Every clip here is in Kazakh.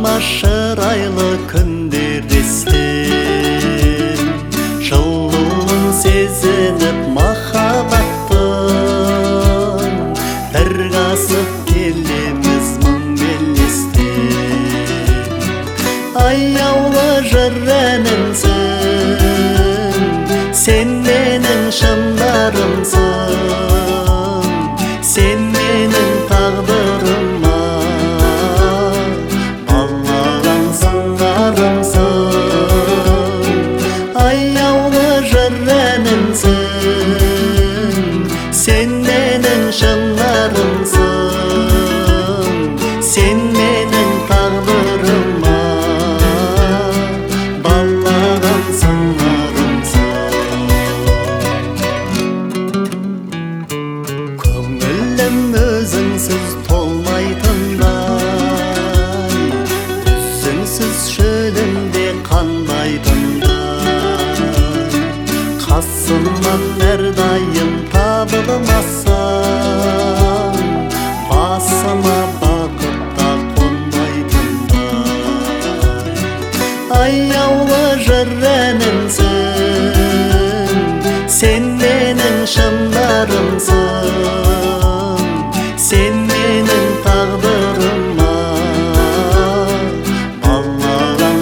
Жаныма шырайлы күндер естен, жылуын сезініп махаббаттың, бір қасып келеміз мың белестен. Аяулы жыр әнімсің, сен менің шыңдарымсың, сен менің тағдырыма балаған сыңарымсың. Аяулы жыр әнімсің, сен менің шыңдарымсың, сен менің тағдырыма балаған сыңарымсың. Көңілім өзіңсіз толмайтындай, өзіңсіз шөлімде қанбайтындай, қасымнан әрдайым табылмасаң, басыма бақыт та қонбайтындай. Аяулы жыр әнімсің, сен менің шыңдарымсың, сен менің тағдырыма балаған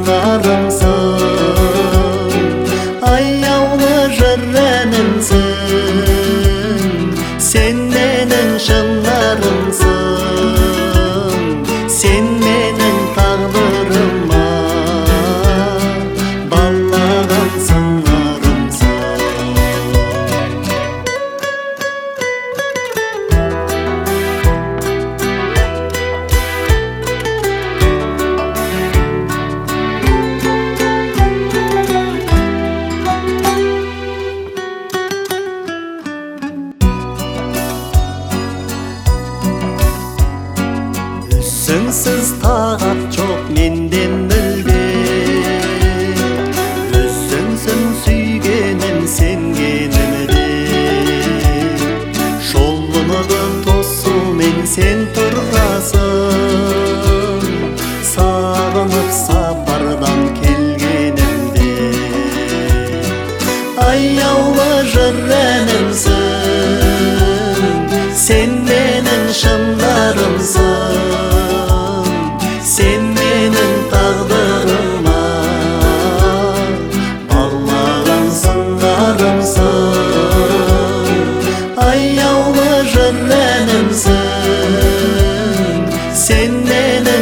сыңарымсың. Аяулы жыр әнімсің, сен менің шыңдарымсың, сен менің тағдырыма балаған сыңарымсың. Өзіңсіз тағат жоқ менде мүлде, өзіңсің сүйгенім сенгенімде. Жолымды тосумен сен тұрғасың, сағынып сапардан келгенімде. Аяулы жыр әнімсің, сен менің шыңдарымсың, сен менің тағдырыма балаған сыңарымсың. Аяулы жыр әнімсің, сен менің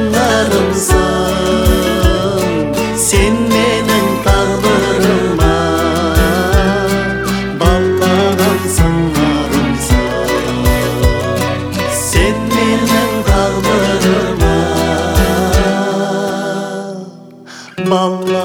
шыңдарымсың, сен менің тағдырыма балаған сыңарымсың. Сен менің тағдырыма балаған